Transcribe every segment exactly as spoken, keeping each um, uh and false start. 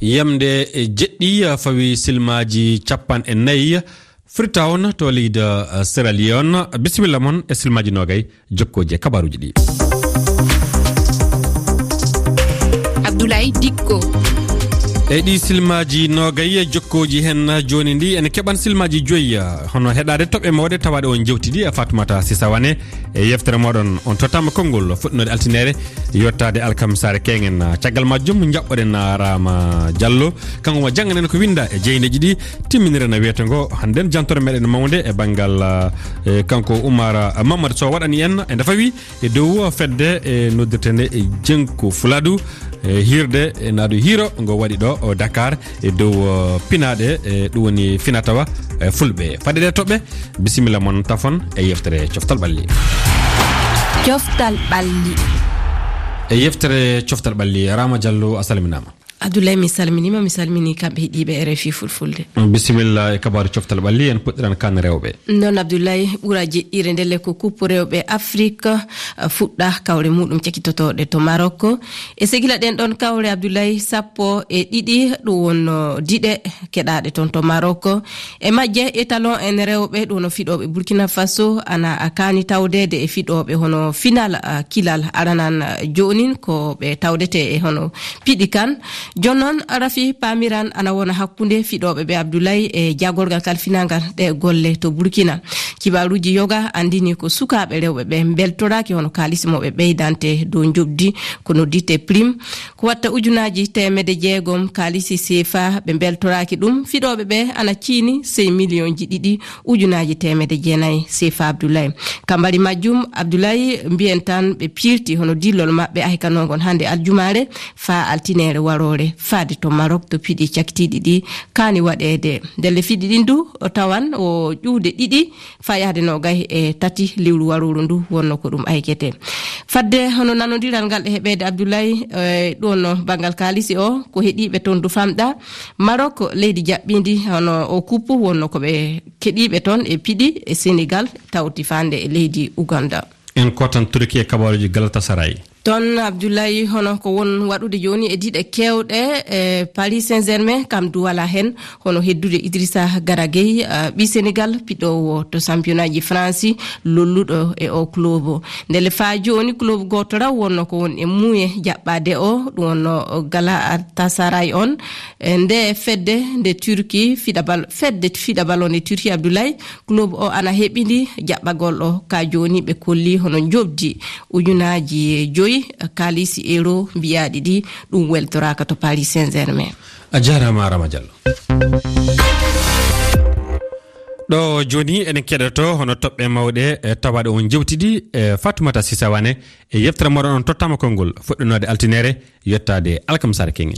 yamde jeddi fawi silmaji capan e nayi Freetown to leader Sierra Leone. Bismillah mon e silmaji nogay jokkoje kabaruji di. Abdoulaye Dikko Edi silmaji nogay jokkoji hen joni ndi en keban silmaji joyya hono hedade tobbe mawde tawade on jewtidi Fatoumata Sisawane e yeftere modon on totama kongol futnode altinere yottade alkamsare kengen tiagal majjum jabboden Rama Diallo kango janganen ko winda e jeyneji di timminire na wetengo handen jantore meden mawde e bangal e kanko Oumar Mamadou Sow wadani en e dafawi e dow fedde e noddetende e jenko Fuladu e hirde e nadu hiro ngo wadi do o Dakar e dow pinade e dum woni finatawa e fulbe fadede tobbe bismillah mon tafon e yeftere cioftal balli cioftal balli e yeftere cioftal balli Rama Diallo asalminama. Abdoulaye mi salminima mi salmini kambe hidibe R F I fulfulde. Bismillah e kabaru cioftal balli en puddiran kan rewbe. Non Abdoulaye buraji irendele ko coupe rewbe Afrique fudda kawre mudum cekitotode to Maroko e segila den don kawre Abdoulaye sappo e didi do won dide kedade ton to Maroko e majje e talon en rewbe do no fidobe Burkina Faso ana akani tawdede e fidobe hono final kilal aranan jonin ko be tawdete e hono pidikan Jonon Rafi Pamiran ana wona hakkunde fidobe be Abdoulaye e jagorgal kalfinangal de golle to Burkina kibaruji yoga andini ko sukabe rewbe be beltoraki hono kalismo be beydante do njobdi kono dite prime ko watta ujunaji temede jeegom kalisi sefa be beltoraki dum fidobe be ana ciini six million ji didi ujunaji temede jeenay sefa Abdoulaye kambali majjum Abdoulaye mbientan be pirti hono dillol mabbe ahikanon hande aljumare fa altinere warore fadi to Maroc to pidi caktidi di kani wadede delle fidi dindu o tawan o juude didi fa yaade no gay e tati liwru waruru ndu wonno ko dum aykete fadde hono nanodiral gal hebede Abdoulaye e dono bangal kalisi o ko hedibe ton du famda Maroc leydi jabbindi hono o coupe wonno ko be kedibe ton e pidi e Senegal tawti fande e leydi Uganda en kotan Turkiye kabaruji Galatasaray Ton Abdoulaye hono ko won wadude joni e dide kewde e Paris Saint-Germain kam du wala hen hono heddude Idrissa Gana Gueye uh, bi Senegal pido to championnat ji France lolludo e o club ndele fa joni club goto raw wonno ko won e muye jabbade o wonno Galatasaray on nde fedde de Turki fidabal fedde fidabal on e Turki Abdoulaye club o ana hebindi jabbagol o ka joni be kolli hono jobdi ujunaji joyi kalisi euro biyaadi di dum weltoraka to Paris Saint-Germain. Ajara Rama Diallo. Do joni en kedato hono tobbe mawde e tawade on jewtidi e Fatoumata Sisawane e yeftere modon on tottama kongol foddunode altinere yottade alkamsar kengi.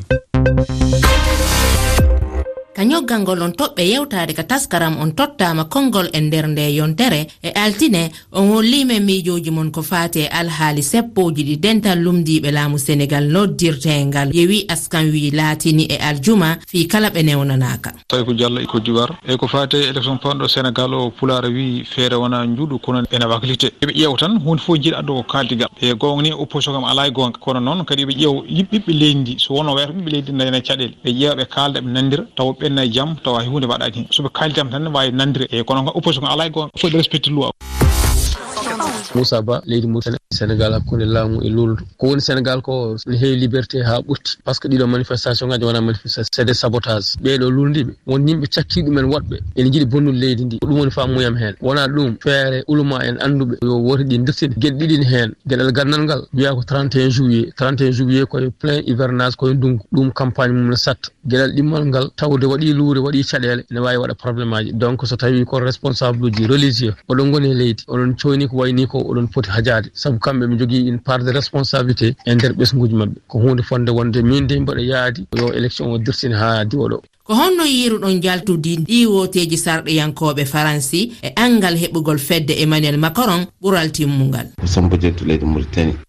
Kanyogangol on tobbe yewtade ka taskaram on tottama kongol e nder nde yontere e altine on hollime mijoji mon ko fate alhaali seppoji di dental lumdibe laamu Senegal noddirtengal yewi askan wi latini e aljuma fi kala be newnanaka tay ko jalla ko diwar e ko fate election pando Senegal o pulaara wi feere wona njudu kono ena waklite be ƴew tan hunde fo jida do kaldiga e gongni opposition kam alay gonga kono non kadi be ƴew yibbe leydi so wono wer be leydi ndayna cadel be ƴew be kalda be nandira taw benna jam taw hay hunde wadaki so be kaldam tan way nandire e kono opposition alay gonga fo de respecte loi Moussa Ba leydi Mauritanie Sénégal hakkunde laamu e loldu ko woni Sénégal ko heewi liberté ha ɓurti par ce que ɗiɗo manifestation ngaji wona manifestation c'est des sabotage ɓeeɗo lulndiɓe won yimɓe cakkiɗu men woɗɓe ene jiiɗi bonnude leydi ndi ko ɗum woni fammuyam heen wona ɗum feere ulama en annduɓe yo wooti ɗi dirtini gueɗe ɗiɗi heen gueɗal gandal ngal wiya ko trente et un juillet trente et un juillet koye plein hivernage koye ndungu ɗum campagne mum ne satta gueɗal ɗimmal ngal tawde waɗi luure waɗi caɗele ne wawi waɗa probléme aji donc so tawi ko responsable uji religieux oɗon goni e leydi oɗon coyni ko wayni ko oɗon poti hajade sabu kamɓe ɓe jogui une part de responsabilité e nder ɓesguji mabɓe ko hunde fonde wonde min de mbaɗa yaadi yo élection o dirtini ha diwo ɗo ko honno yiruɗon jaltudi ɗi woteji sarɗiyankoɓe faransi e angal heɓugol fedde Emmanuel Macron ɓural timmungal sambo jettu leydi Mauritanie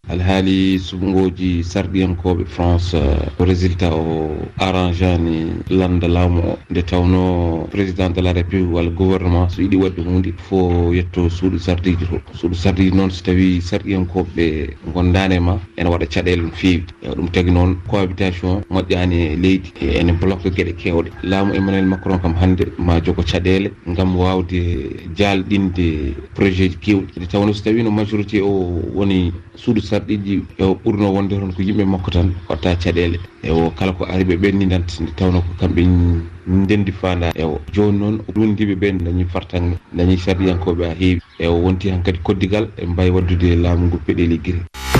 alhaali subngoji sarɗiyankoɓe France ko résultat o arrangeani landa laamu o nde tawno président de la république walla gouvernement so yiɗi waɗde hunde fo yetto suuɗu sardiji to suuɗu sardiji noon so tawi sarɗiyankoɓe gondani ma ene waɗa caɗele no feewi e ɗum tagi noon cohabitation moƴƴani e leydi ene bloque gueɗe kewɗe laamu Emmanuel Macron kam hande ma jogo caɗele ngam wawde jalɗinde projet ji kewɗi nde tawno so tawi no majorité o woni suudu sarɗiji e ɓurno wonde toon ko yimɓe makko tan watta caɗele e o kala ko ari ɓe ɓennidanta nde tawno ko kamɓe ndendi fanda e o joni noon rundiɓe ɓen dañi fartange dañi sarɗiyankoɓe ha heewi e o wonti han kadi koddigal e mbawi waddude laamu ngu peɗeli guiri.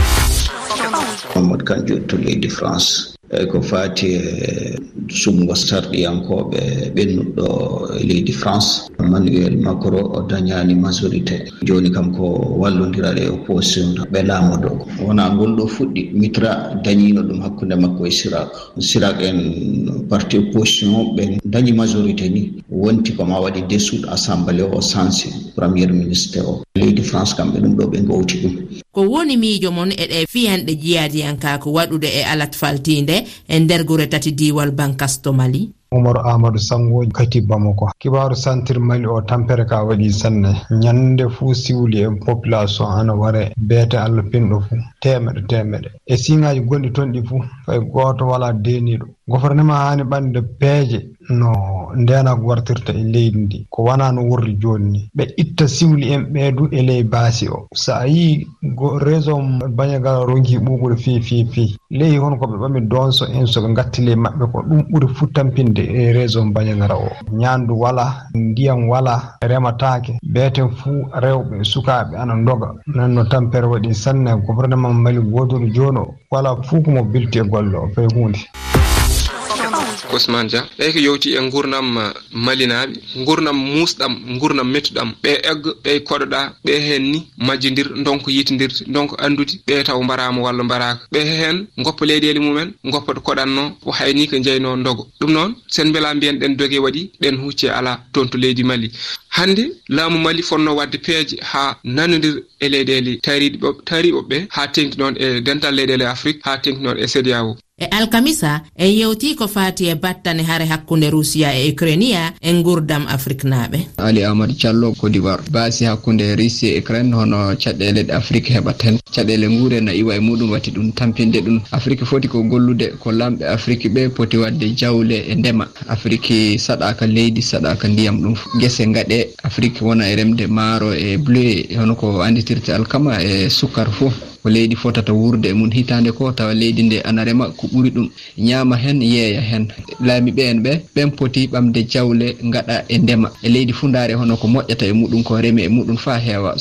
Mamadou Kane to leydi France eyi ko faati e sumgo sarɗiyankoɓe ɓennuɗo leydi France Emmanuel Macron o dañani majorité joni kam ko wallodiraɗe e opposition ɓe laamoɗo wona gonɗo fuɗɗi mitra dañino ɗum hakkude makko e Chirac Chirac en parti opposition ɓe dañi majorité ni wonti koma waɗi dissoute assemblée o sansi premier ministre o leydi France kamɓe ɗum ɗo ɓe gowti ɗum ko woni miijo mon e ɗe fiyanɗe jiyadiyankako waɗude e alat faltinde e nder gure tati diwal Bankasto Mali. Oumar Amadou Sango kati Bamako kibaru santir Mali o tampere ka waɗi sanne ñande fuu siwli e population ana ware beete Allah pinɗo fuu temeɗe temeɗe e siŋaji gonɗi toon ɗi fuu fay goto wala deniɗo gouvernement hani ɓande peeje no ndenago wartirta e leydi ndi ko wana no wurri joni ni ɓe itta siwli en ɓeedu e ley baasi o sa a yi raison bañagal ronki ɓuɓude fi fi fi ley hon ko ɓe ɓami donso en soɓe gattile maɓɓe ko ɗum ɓuri fu tampinde e raison bañagara o ñandu wala ndiyam wala rematake beeten fuu rewɓe sukaɓe ana doga nanno tampere waɗi sanne gouvernement Mali goduɗo joni o wala fuu komo bilti e golle o fay hunde. Ousmane Dia ɓe ko yewti e gurnam malinaɓe gurnam musɗam gurnam mettuɗam ɓe egga ɓe koɗoɗa ɓe hen ni majjodir donko yitidirde donko andude ɓe taw mbarama walla mbaraka ɓe hen goppa leyɗele mumen goppa ɗo koɗanno o hayni ko jeyno dogo ɗum noon sen beela mbiyen ɗen dogue waɗi ɗen hucce ala toon to leydi Mali hande laamu Mali fonno wadde peeje ha nanodir e leyɗele tariɗe tariɓe ɓe ha tengti noon e dental leyɗele Afrique ha tengti noon e C D A O. E alkamisa e yewti ko faati e battane hare hakkunde Russia e Ukraine e gurdam Afrique naaɓe. Ali Amadou Diallo Côte d'Ivoire baasi hakkunde Russia e Ukraine hono caɗele Afrique heɓaten caɗele nguure na iwa e muɗum wati ɗum tampinde ɗum Afrique foti ko gollude ko lamɓe Afrique ɓe poti wadde jawle e ndema Afrique saɗaka leydi saɗaka ndiyam ɗum gese gaɗe Afrique wona e remde maaro e bleu hono ko anditirte alkama e sukkar fof ko leydi fotata wurde e mun hitande ko tawa leydi nde ana rema ko ɓuri ɗum ñaama hen yeeya hen laami ɓe en ɓe ɓen poti ɓamde jawle gaɗa e ndema e leydi fundare hono ko moƴƴata e muɗum ko remi e muɗum fa heewa.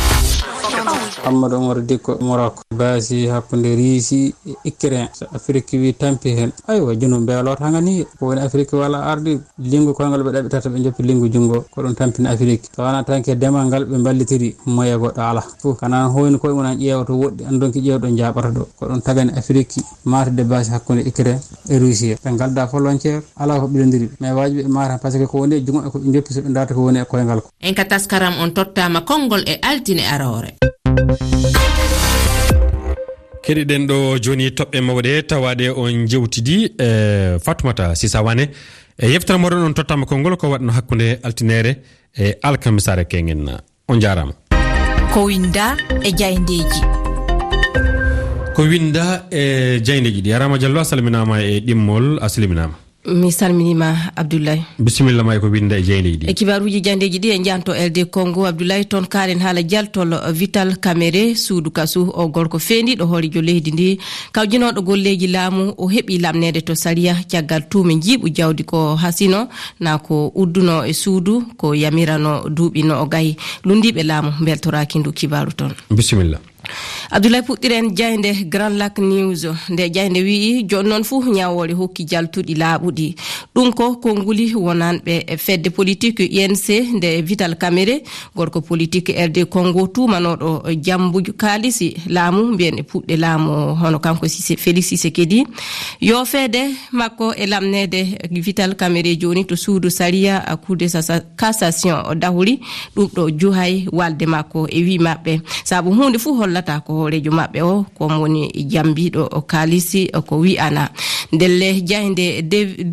Amadou Omar Dikko Morocco baasi hakkunde Russie e Ukraine so Afrique wi tampi hen aywa junum beelot hangani ko woni Afrique wala ardi lingu koyngal ɓe ɗaɓitata ɓe joppi lingu jungo ko ɗum tampini Afrique so wona tanke demal ngal ɓe ballitiri moye goɗɗo ala fof kana hoyni koye mumen ƴeewa to woɗɗi andonki ƴeewɗo jaɓata ɗo ko ɗum tagani Afrique matde baasi hakkunde Ukraine e Russie ɓe galda volontaire ala ko ɓiɗodiri mais wajiɓe ɓe mata par ce que ko woni e jungo e ko ɓe joppi so ɓe darta ko woni e koyngal ko en ka taskaram on tottama konngol e altine arore. keɗiɗen ɗo joni toɓɓe mawɗe tawaɗe on jewtidi e Fatoumata Sisa Wane e yeftere moɗon on tottama konngol ko waɗno hakkude altinere e alkamisare kengen on jarama ko winda e jayndeji ko winda e jayndeji ɗi Arama Diallo a salminama e ɗimmol a salminama. Mi salminima Abdoulaye. Bisimilla may ko winda e jeydeji ɗi. E kibaruji jandeji ɗi e janto L D Congo Abdoulaye ton karen haala jaltol Vital Kamerhe suudu kasu o gorko fendiɗo hoorijo leydi ndi kawjinoɗo golleji laamu o heɓi lamnede to Saria caggal tuumi jiiɓu jawdi ko hasino na ko udduno e suudu ko yamirano duuɓi no o gayi lundiɓe laamu beltoraki ndu kibaru ton. Bisimilla. Abdoulaye puɗɗiren jaynde Grand Lac News nde jaynde wii joni noon fuu ñawore hokki jaltuɗi laaɓuɗi ɗum ko konnguli wonanɓe e fedde politique U N C nde Vital Kamerhe gorko politique R D Congo tumanoɗo jambuju kaalisi laamu mbiyen e puɗɗe laamu hono kanko Félix Tshisekedi yo feede makko e lamnede Vital Kamerhe joni to suudu Saria a Cour de cassation o dahuri ɗum ɗo juhay walde makko e wi maɓɓe saabu hunde fuu hollata ko hoorejo maɓɓe o ko woni jambiɗo o kalisi ko wi'ana ndelle jahinde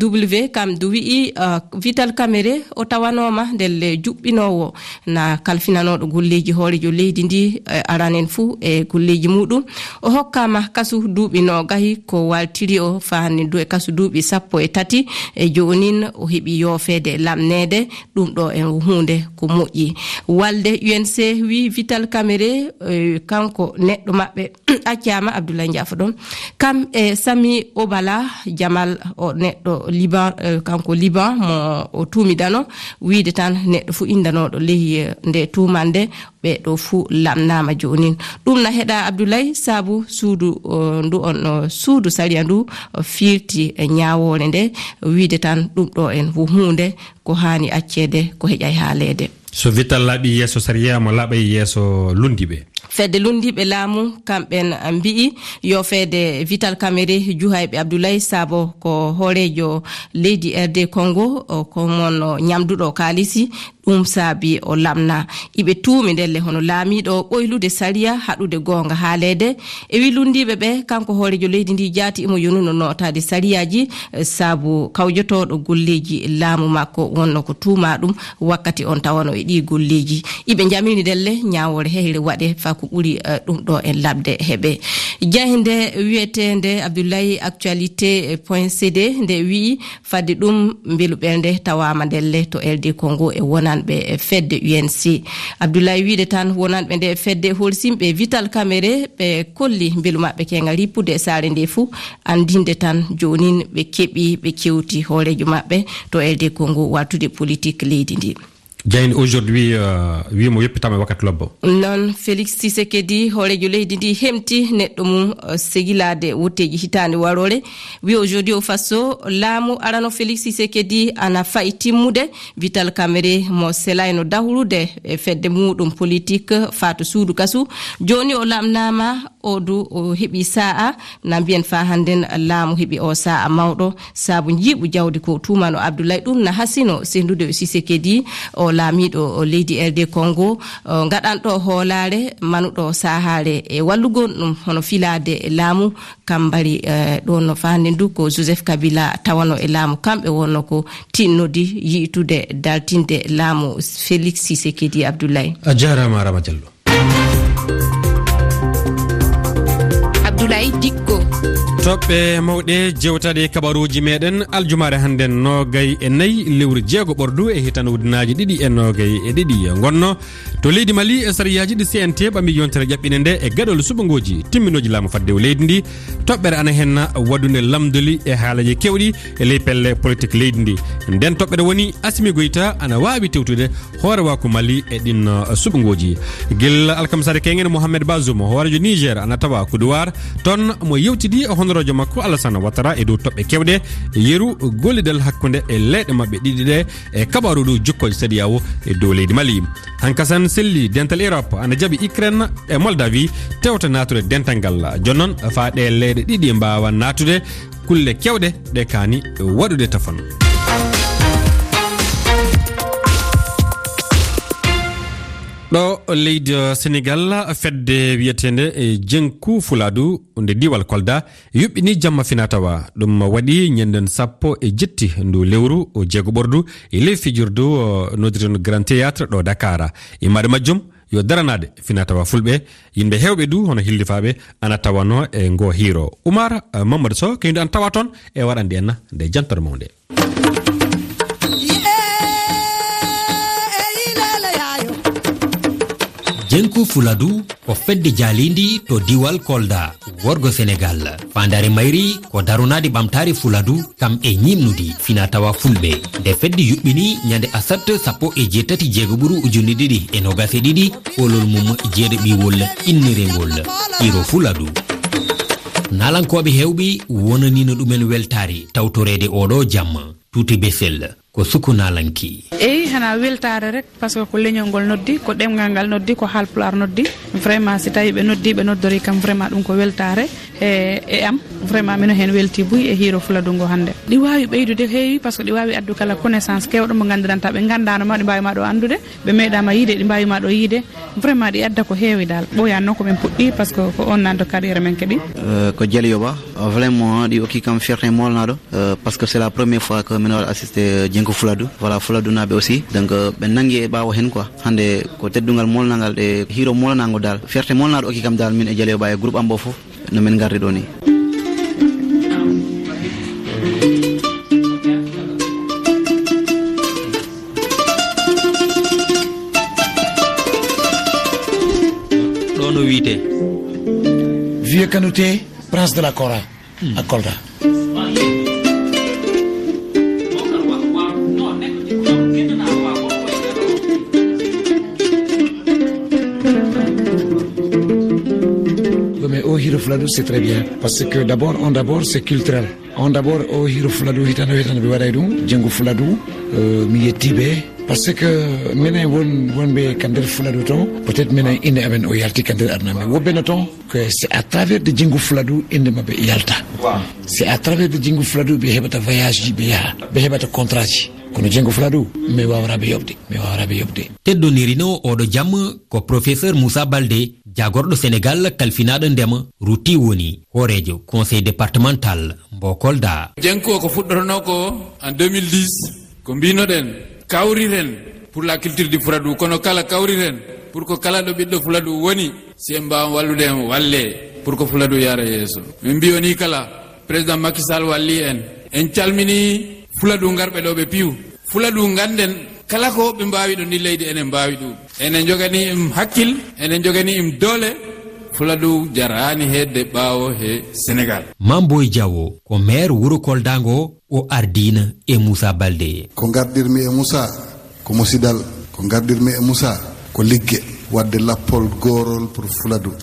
W kam du wi'i uh, Vital Kamerhe o tawanoma ndelle juɓɓinowo na kalfinanoɗo golleji hoorejo leydi ndi uh, aranen fuu e golleji muɗum o hokkama kasu duuɓi no gahi ko waltiri o fahani du e kasu duuɓi sappo e tati e jonin o heɓi yoofede lamnede ɗum ɗo en hunde ko moƴƴi walde U N C wi Vital Kamerhe uh, kanko neɗɗo maɓɓe accama Abdoulaye Ndiafo ɗon kam e Sami Obala Jamal o neɗɗo Liban uh, kanko Liban mo o tumidano wiide tan neɗɗo fu indanoɗo ley nde tumande ɓe ɗo fu lamnama jonin ɗum na heɗa Abdoulaye saabu suudu uh, ndu on uh, suudu sariya ndu uh, firti e ñawore nde wiide tan ɗum ɗo en fu hunde ko hani accede ko heƴay haalede so Vital laaɓi yeeso sariya mo laaɓay yeeso lundiɓe fedde lundiɓe laamu kamɓen mbi'i yo fedde Vital Kamerhe juhayɓe Abdoulaye Sabo ko hoorejo leydi R D Congo ko mon ñamduɗo kalisi ɗum saabi o lamna iɓe tuumi ndelle hono laamiɗo ɓoylude sariya haɗude gonga haalede e wi lundiɓe ɓe kanko hoorejo leydi ndi jaati imo yonuno notade sariyaji saabu kawjotoɗo golleji laamu makko wonno ko tuuma ɗum wakkati on tawano e ɗi golleji iɓe jamini ndelle ñawore hehre waɗe fa ko ɓuri ɗum ɗo en labde heɓe jahinde wiyetende Abdoulaye actualité point c d nde wi fadde ɗum mbelu ɓerde tawama ndelle to L D Congo e wonanɓe fedde U N C Abdoulaye wiide tan wonanɓe nde fedde holsimɓe Vital Kamerhe ɓe kolli mbelu maɓɓe kenga rippude e saare nde fuu andinde tan jonin ɓe keɓi ɓe kewti hoorejo maɓɓe to L D Congo wattude politique leydi ndi jayni aujourd'hui uh, wimo yeppitama wakkati lobbo non Félix Tshisekedi hoorejo leydi ndi hemti neɗɗo mum uh, segilade wotteji hitande warore wi aujourd'hui o faso laamu arano Félix Tshisekedi ana fayi timmude Vital Kamerhe mo selayno dahrude e fedde muɗum politique fato suudu kasu joni o lamnama o du o heɓi sa'a na mbiyen fa handen laamu heɓi o sa'a mawɗo saabu jiiɓu jawdi ko tumano Abdoulaye ɗum na hasino sendude o Tshisekedi o laamiɗo leydi R D Congo gaɗanɗo hoolare manuɗo sahare e wallugon ɗum hono filade e laamu kam mbari ɗon no fande ndu ko Joseph Kabila tawano e laamu kamɓe wonno ko tinnodi yiitude daltinde laamu Félix Tshisekedi Abdoulaye a jarama Rama Diallo Abdoulaye Dikko toɓɓe mawɗe jewtade kabaruji meɗen aljumare hannden nogay e nayyi lewru jeego ɓordu e hitan ujunaji ɗiɗi e nogay e ɗiɗi gonno to leydi Mali e sariyaji ɗi C N T ɓambi yontere ƴaɓɓine nde e gaɗol suɓogoji timminoji laamu fadde leydi ndi toɓɓere ana hen waɗude lamdoli e haalaji kewɗi e ley pelle politique leydi ndi nden toɓɓere woni Assimi Goïta ana wawi tewtude hoore wako Mali e ɗin suɓogoji guel alkamsare kengen Mohamed Bazoum hoorejo Niger ana tawa Koudoir ton mo yewtidi honorojo makko Alassane Ouattara e dow toɓɓe kewɗe yeru gollidal hakkude e leyɗe mabɓe ɗiɗi ɗe e kabaru ɗo jokkoje C E D E A O e dow leydi Mali hankasan selli dental Europe ana jaaɓi Ukraine e Moldavie tewta natude dental ngal jonnon fa ɗe leyɗe ɗiɗi mbawa natude kulle kewɗe ɗe kani waɗude tafon ɗo leydi Sénégal fedde wiyetende e Jenku Fuladu nde diwal Kolda yuɓɓini jamma finatawa ɗum waɗi ñanden sappo e jetti ndu lewru o jeego ɓordu e ley fijirdu noddireno Grand Théâtre ɗo Dakar immade majjum yo daranade finatawa fulɓe yimɓe hewɓe du hono hillifaɓe ana tawano e ngo hiro Oumar Mamadou Sow kaydu an tawa toon e waɗandi en nde jantore mawde Jenku Fuladu ko fedde jalindi to diwal Kolda worgo Sénégal fandare mayri ko darunade ɓamtare Fuladu kam e ñimnudi finatawa fulɓe nde fedde yuɓɓini ñande asat sappo e jettati jeego ɓuru ujunni ɗiɗi e nogase ɗiɗi olol mum jeeɗe ɓiwol innirengol iro Fuladu nalankoɓe hewɓe wonanino ɗumen weltare tawtorede oɗo jamma tuti besel ko sukunalanki. eyi hana weltare rek parce que ko leñol ngol noddi ko ɗemgal ngal noddi ko halpular noddi vraiment si tawi ɓe noddi ɓe noddori kam vraiment ɗum ko weltare e e am vraiment mino hen welti buy e hiiro Fuladu ngo hande ɗi wawi ɓeydude heewi par ce que ɗi wawi addu kala connaissance kewɗo mo gandiranta ɓe gandanoma ɗi mbawima ɗo andude ɓe meeɗama yiide ɗi mbawima ɗo yiide vraiment ɗi adda ko heewi dal ɓoyan noon komin puɗɗi par ce que ko on nande carriére men keeɗi ko Dialioba vraiment ɗi okki kam fierté molnaɗo parce que c'est la première fois que min waɗa assisté Djenko Fuladu voilà Fuladu naɓe aussi donc ɓe nangi e ɓawo hen quoi hande ko teddugal molnagal e hiiro molnago dal fierté molnaɗo okki kam dal min e Dialioba e groupe am bo foof no min gardi ɗo ni. ɗo no wiite Vieux Kanouté, prince de la Kora mm. à Kolda. Mais au Hiro Fuladu c'est très bien parce que d'abord on d'abord c'est culturel. On d'abord au Hiro Fuladu hitano hitano be waday dum Djengo Fuladu euh, mi yettibe parce que menen won wonbe kandel Fuladu ton peut-être menen inde amen o yalti kandel arname wobbe no ton que c'est à travers de Djengo Fuladu inde mabbe yalta. C'est à travers de Djengo Fuladu be hebata voyage be ya be hebata contrat ji. kono Djengo Fuladu mi wawraɓe yobde mi wawraɓe yobde teddonirino oɗo jamma ko professeur Moussa Baldé jagorɗo Sénégal kalfinaɗo ndema rutti woni horejo conseil départemental mbo Kolda. Djenko ko fuɗɗotono ko en deux mille dix ko mbinoɗen kawriren pour la culture du Fuladu kono kala kawriren pour ko kala ɗo ɓiɗɗo Fuladu woni si en mbawa wallude en walle pour ko Fuladu yara yeeso min mbiyoni kala président Macky Sall walli en en calmini Fuladu ngarɓe ɗo ɓe piiw Fuladu ganden kala ko ɓe mbawi ɗo ndi leydi enen mbawi ɗum enen jogani im hakkil enen jogani im doole Fuladu jarani hedde ɓawo he Sénégal. Mamboy Diawo ko maire wuro Kolda ngo o ardina e Moussa Baldé. ko gardirmi e Moussa ko musidal ko gardirmi e Moussa ko ligge wadde lappol gorol pour Fuladu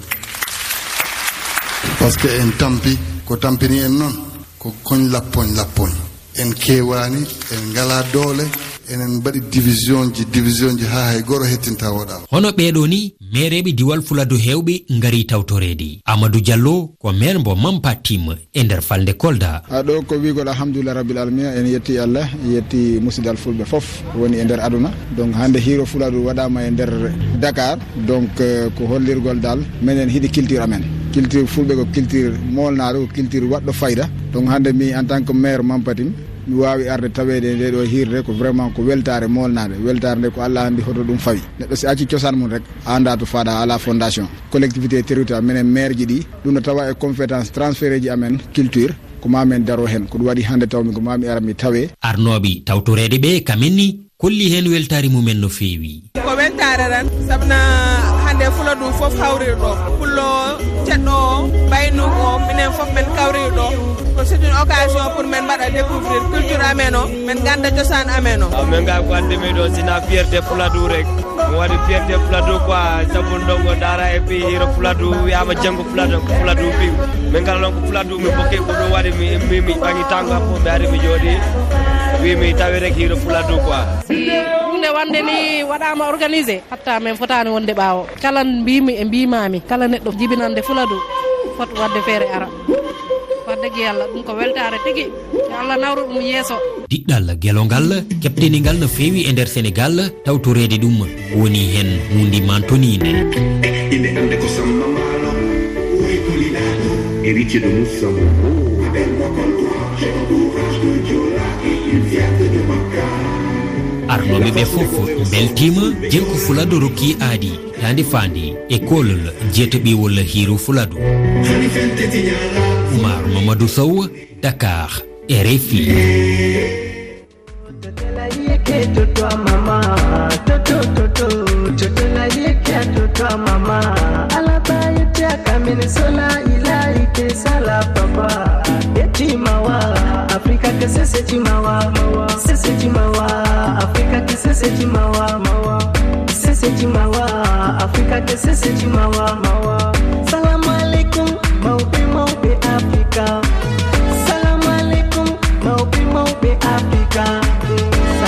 par ce que en tampi ko tampini en noon ko koñ lappoñ lappoñ en kewani en ngala doole enen mbaɗi division ji division ji ha hay goro hettinta woɗal hono ɓeɗo ni mereɓe diwal Fuladu hewɓe ngari tawtoredi Amadou Diallo ko maire mbo Mampa Tim e nder falde Kolda. aɗo ko wigol alhamdulillah rabbil alamin en yetti Allah yetti musidal fulɓe foof woni e nder aduna donc hande hiiro Fuladu waɗama e nder Dakar donc ko hollirgol dal minen hiɗi culture amen culture fulɓe ko culture molnaɗo ko culture waɗɗo fayda donc hande mi en tant que maire Mampa Tim mi wawi arde tawede nde ɗo hirde ko vraiment ko weltare molnade weltare nde ko Allah andi hoto ɗum fawi neɗɗo si acci cosaan mum rek anda to faada ala fondation collectivité territorial minen maire ji ɗi ɗum no tawa e compétence transféré ji amen culture ko mamen daro hen ko ɗum waɗi hande tawmi ko mami ara mi tawe arnoɓe tawtorede ɓe kamenni kolli hen weltare mumen no feewi ko weltare ran sabna hande Fuladu foof hawrir ɗo pullo ceɗɗo baynu o minen foof men kawrir ɗo ko c'est une occasion pour men mbaɗa découvrir culture amen o men ganda cosan amen o min ga ko andi mi ɗo sina fierté Fuladu rek mi waɗi fierté Fuladu quoi sabu ndongo dara e pi hiro Fuladu wiyama Djengo Fuladu ko Fuladu piw min ngala noon ko Fuladu mi bokki ko ɗum waɗi mi mi mi ɓangi tango am fof mi ari mi jooɗi wi mi tawi rek hiro Fuladu quoi hunde wonde ni waɗama organisé hatta min fotani wonde ɓawo kala mbimi e mbimami kala neɗɗo jibinande Fuladu fot wadde feere ara wadde Yalla ɗum ko weltare tigi Allah nawru ɗum yeeso diɗɗal gelongal keɓtenigal no feewi e nder Sénégal tawtorede ɗum woni hen hunde mantonide inde ande ko Samba Malo woni kolinaɗo héritier de Moussa Momo del Bokol courage courage de Diola il vient de Makka arnoɓe ɓe fof beltima Djenko Fuladu rokki aadi tande fandi e kolol jeetoɓiwol hiiro Fuladu. Oumar Mamadou Sow, Dakar, R F I. Afrika que sese chimawa, sese chimawa, Afrika que sese chimawa, sese chimawa, Afrika que sese chimawa. Salam alaikum, maupe maupe Afrika. Salam alaikum, maupe maupe Afrika.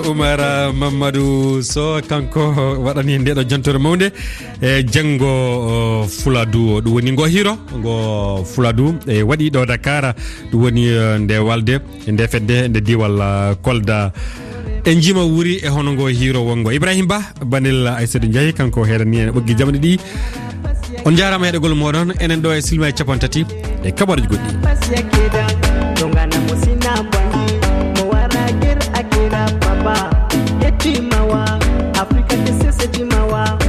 Oumar Mamadou Sow kanko waɗani ndeɗo jontore mawde e janngo Fuladu ɗum woni ngo hiro ngo Fuladu e waɗi ɗo Dakar ɗum woni nde walde nde fedde nde diwal Kolda en jima wuri e hono ngo hiro wongo Ibrahim Ba Banil Aïssatou Ndiaye kanko heɗani en ɓoggi jamɗe ɗi on jarama heɗogol moɗon enen ɗo e silma e capan tati e kabaruji goɗɗi dongana musina bwanji mowara ger akira papa yetimawa Afrika kesese timawa